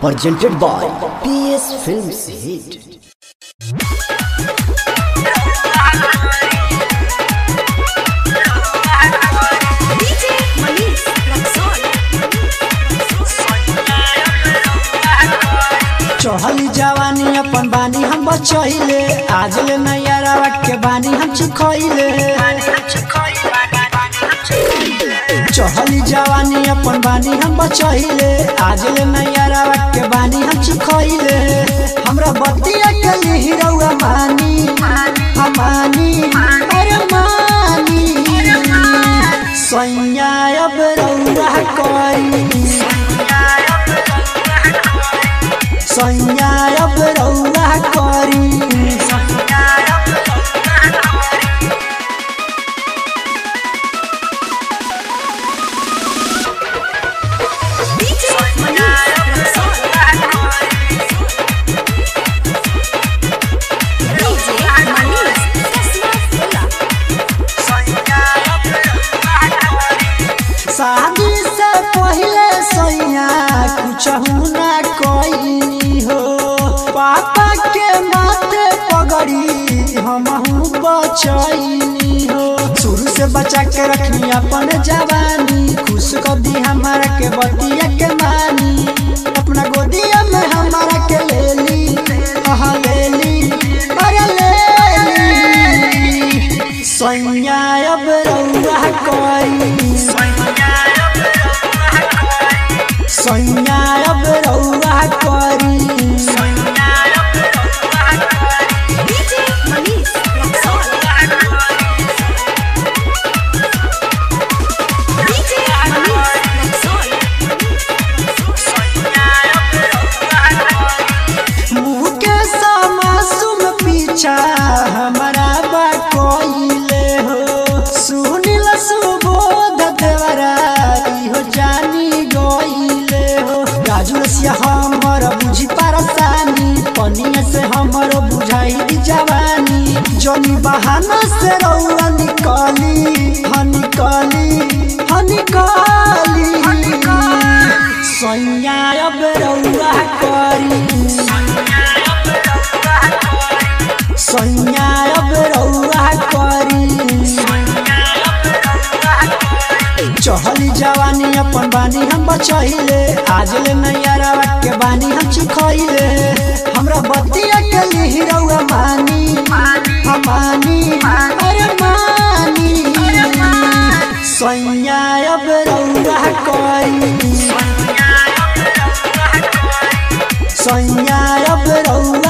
presented by PS Films Hit. चढ़ली जवानी अपन बानी हम बचैले आज ले नैया के बानी हम चिखैले चढ़ली जवानी अपन बानी हम बचैले आज ले नैया के बानी हम चिखैले हमरा बतिया के हीरोआ मानी हमानी अरे मानी सैया अब रौरा करी सैया अब रौरा करी शादी से पहले सैया कुछ ना कोई हो पापा के माथे पगड़ी हम बचैनी हो शुरू से बचा के रखनी अपन जवानी खुश कर दी हमारा के बतिया के मानी अपना गोदिया में हमारा के ले ली ले ली अरे ले ली सैया अब रौरा करी सैया अब रौरा करी मुँह के समासुम पीछा हमारा बा कोइले हो सुनिल सुबोध देवरा हो जानी गइले हो राजू रसिया हमर बुझी परसानी पनिया से हमर बुझाई दी जवानी जनी बहाना से रौरा निकली हनिकली सैया अब रौरा करी सैया अब रौरा करी चढ़ली जवानी अपन बानी हम बचैले आज ले नैया के बानी हम चिखैले हमरा बतिया के हीरोआ मानी हमानी अरे मानी सैया अब रौरा करी सैया अब रौरा